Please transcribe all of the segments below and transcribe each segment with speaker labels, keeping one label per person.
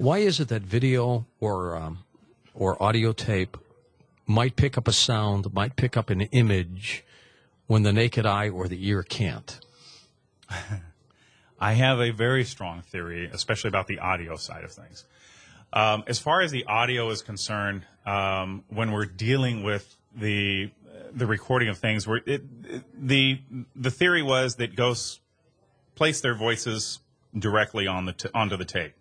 Speaker 1: Why is it that video or audio tape might pick up a sound, might pick up an image, when the naked eye or the ear can't?
Speaker 2: I have a very strong theory, especially about the audio side of things. As far as the audio is concerned, when we're dealing with the recording of things, the theory was that ghosts place their voices directly onto the tape,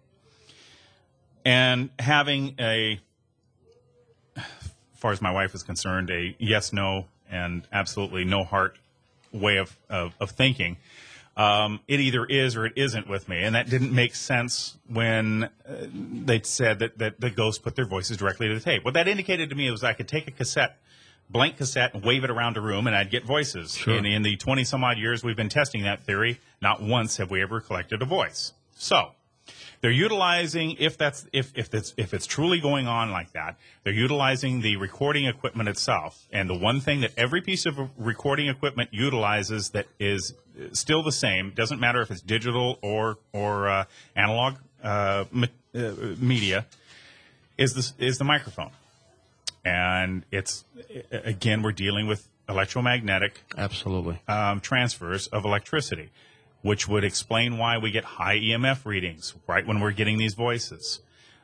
Speaker 2: and having as far as my wife is concerned, a yes, no, and absolutely no heart way of thinking. It either is or it isn't with me. And that didn't make sense when they said that the ghosts put their voices directly to the tape. What that indicated to me was I could take a blank cassette, and wave it around a room, and I'd get voices.
Speaker 1: Sure.
Speaker 2: In the 20-some-odd years we've been testing that theory, not once have we ever collected a voice. So they're utilizing, if it's truly going on like that, they're utilizing the recording equipment itself. And the one thing that every piece of recording equipment utilizes that is still the same, doesn't matter if it's digital or analog media, is the microphone. And it's, again, we're dealing with electromagnetic
Speaker 1: Absolutely.
Speaker 2: Transfers of electricity, which would explain why we get high EMF readings right when we're getting these voices.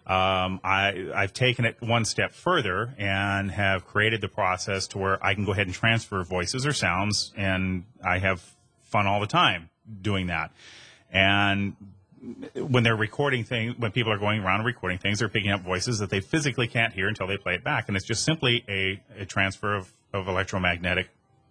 Speaker 2: I've taken it one step further and have created the process to where I can go ahead and transfer voices or sounds, and I have fun all the time doing that. And when they're recording things, when people are going around and recording things, they're picking up voices that they physically can't hear until they play it back. And it's just simply a transfer of electromagnetic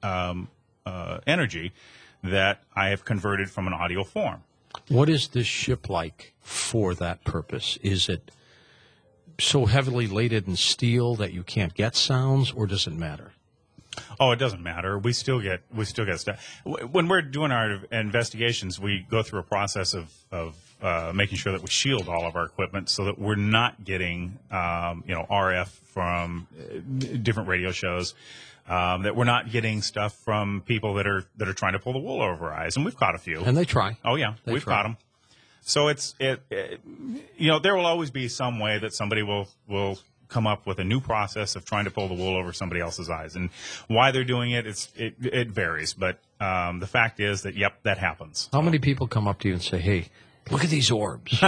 Speaker 2: energy that I have converted from an audio form.
Speaker 1: What is this ship like for that purpose? Is it so heavily laden in steel that you can't get sounds, or does it matter?
Speaker 2: Oh, it doesn't matter. We still get stuff. When we're doing our investigations, we go through a process of making sure that we shield all of our equipment so that we're not getting RF from different radio shows. That we're not getting stuff from people that are trying to pull the wool over our eyes, and we've caught a few.
Speaker 1: And they try.
Speaker 2: Oh yeah, we've caught them. So there will always be some way that somebody will come up with a new process of trying to pull the wool over somebody else's eyes, and why they're doing it, it varies. But the fact is that that happens.
Speaker 1: How many people come up to you and say, "Hey, look at these orbs"?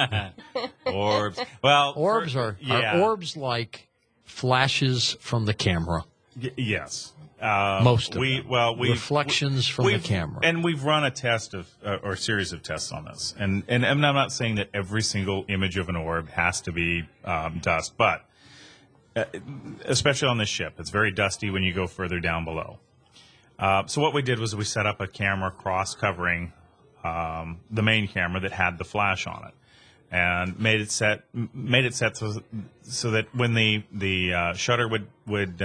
Speaker 2: Orbs. Well,
Speaker 1: orbs are orbs like flashes from the camera.
Speaker 2: Yes.
Speaker 1: Most of them.
Speaker 2: Reflections
Speaker 1: from the camera.
Speaker 2: And we've run a test or a series of tests on this. And I'm not saying that every single image of an orb has to be dust, but especially on this ship, it's very dusty when you go further down below. So what we did was we set up a camera cross-covering the main camera that had the flash on it. And made it set so that when the shutter would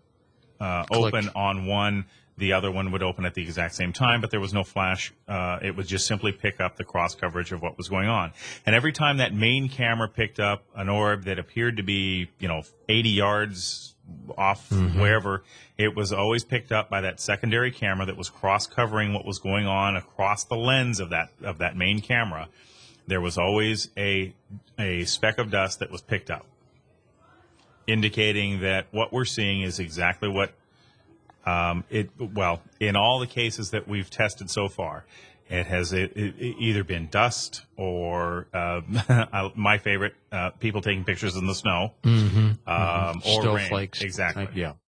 Speaker 2: open on one, the other one would open at the exact same time, but there was no flash. It would just simply pick up the cross coverage of what was going on. And every time that main camera picked up an orb that appeared to be, 80 yards off wherever, it was always picked up by that secondary camera that was cross covering what was going on across the lens of that main camera. There was always a speck of dust that was picked up, indicating that what we're seeing is exactly what in all the cases that we've tested so far, it has either been dust or my favorite, people taking pictures in the snow, or rain.
Speaker 1: Snowflakes.
Speaker 2: Exactly.
Speaker 1: Yeah.